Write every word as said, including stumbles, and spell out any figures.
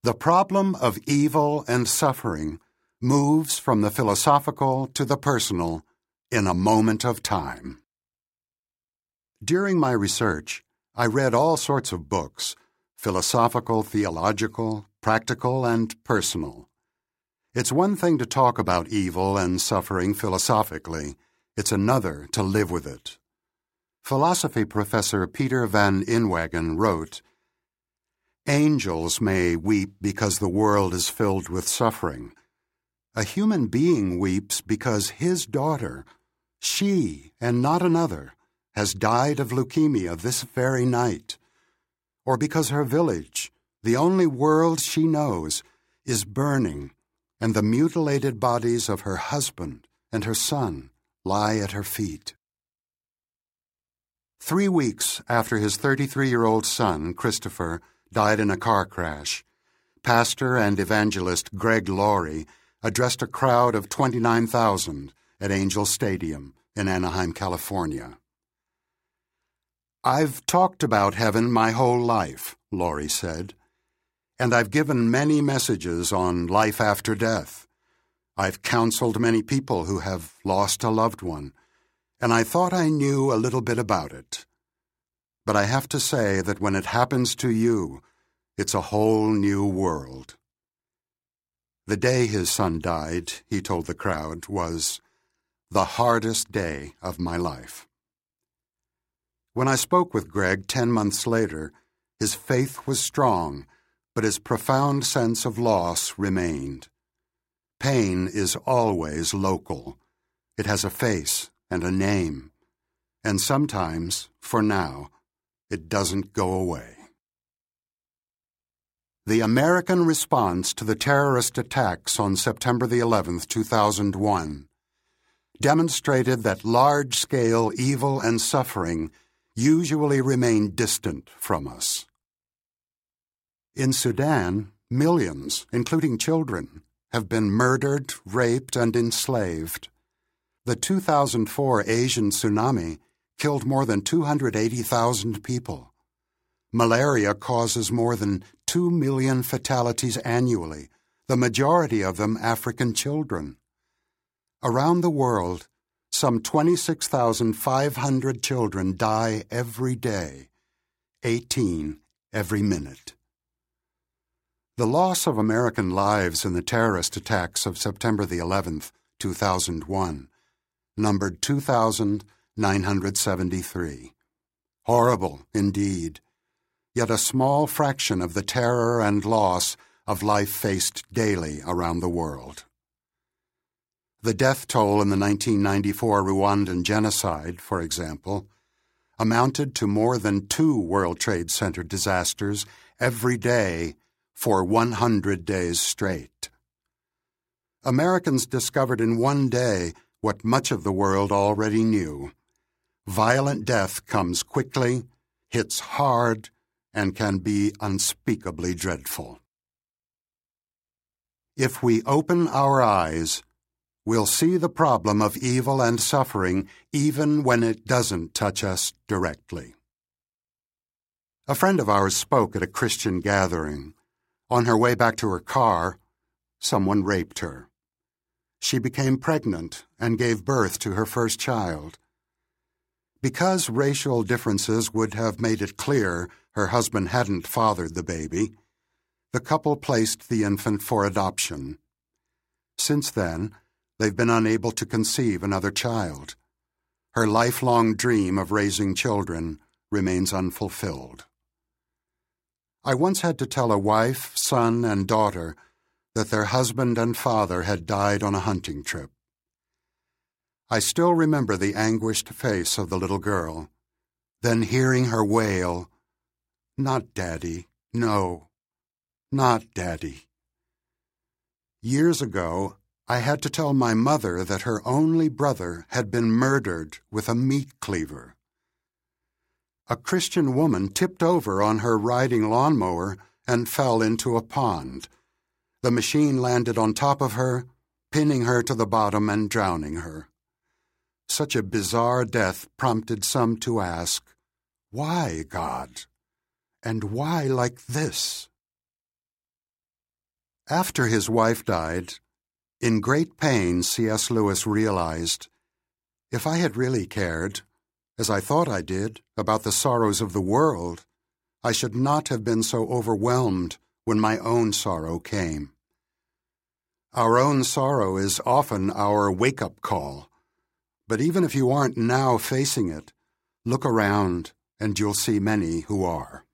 The problem of evil and suffering moves from the philosophical to the personal in a moment of time. During my research, I read all sorts of books, philosophical, theological, practical, and personal. It's one thing to talk about evil and suffering philosophically. It's another to live with it. Philosophy professor Peter Van Inwagen wrote, "Angels may weep because the world is filled with suffering. A human being weeps because his daughter, she and not another, has died of leukemia this very night, or because her village, the only world she knows, is burning, and the mutilated bodies of her husband and her son lie at her feet." Three weeks after his thirty-three-year-old son, Christopher, died in a car crash, pastor and evangelist Greg Laurie addressed a crowd of twenty-nine thousand at Angel Stadium in Anaheim, California. "I've talked about heaven my whole life," Laurie said, "and I've given many messages on life after death. I've counseled many people who have lost a loved one, and I thought I knew a little bit about it. But I have to say that when it happens to you, it's a whole new world." The day his son died, he told the crowd, was the hardest day of my life. When I spoke with Greg ten months later, his faith was strong, but his profound sense of loss remained. Pain is always local. It has a face and a name, and sometimes, for now, it doesn't go away. The American response to the terrorist attacks on September the eleventh, two thousand one, demonstrated that large-scale evil and suffering usually remain distant from us. In Sudan, millions, including children, have been murdered, raped, and enslaved. The two thousand four Asian tsunami killed more than two hundred eighty thousand people. Malaria causes more than two million fatalities annually, the majority of them African children. Around the world, some twenty-six thousand five hundred children die every day, eighteen every minute. The loss of American lives in the terrorist attacks of September the eleventh, two thousand one, numbered two thousand nine hundred seventy-three. Horrible, indeed, yet a small fraction of the terror and loss of life faced daily around the world. The death toll in the nineteen ninety-four Rwandan genocide, for example, amounted to more than two World Trade Center disasters every day for one hundred days straight. Americans discovered in one day what much of the world already knew. Violent death comes quickly, hits hard, and can be unspeakably dreadful. If we open our eyes, we'll see the problem of evil and suffering even when it doesn't touch us directly. A friend of ours spoke at a Christian gathering. On her way back to her car, someone raped her. She became pregnant and gave birth to her first child. Because racial differences would have made it clear her husband hadn't fathered the baby, the couple placed the infant for adoption. Since then, they've been unable to conceive another child. Her lifelong dream of raising children remains unfulfilled. I once had to tell a wife, son, and daughter that their husband and father had died on a hunting trip. I still remember the anguished face of the little girl, then hearing her wail, "Not Daddy, no, not Daddy." Years ago, I had to tell my mother that her only brother had been murdered with a meat cleaver. A Christian woman tipped over on her riding lawnmower and fell into a pond. The machine landed on top of her, pinning her to the bottom and drowning her. Such a bizarre death prompted some to ask, "Why, God? And why like this?" After his wife died, in great pain, C S Lewis realized, if I had really cared, as I thought I did, about the sorrows of the world, I should not have been so overwhelmed when my own sorrow came. Our own sorrow is often our wake-up call, but even if you aren't now facing it, look around and you'll see many who are.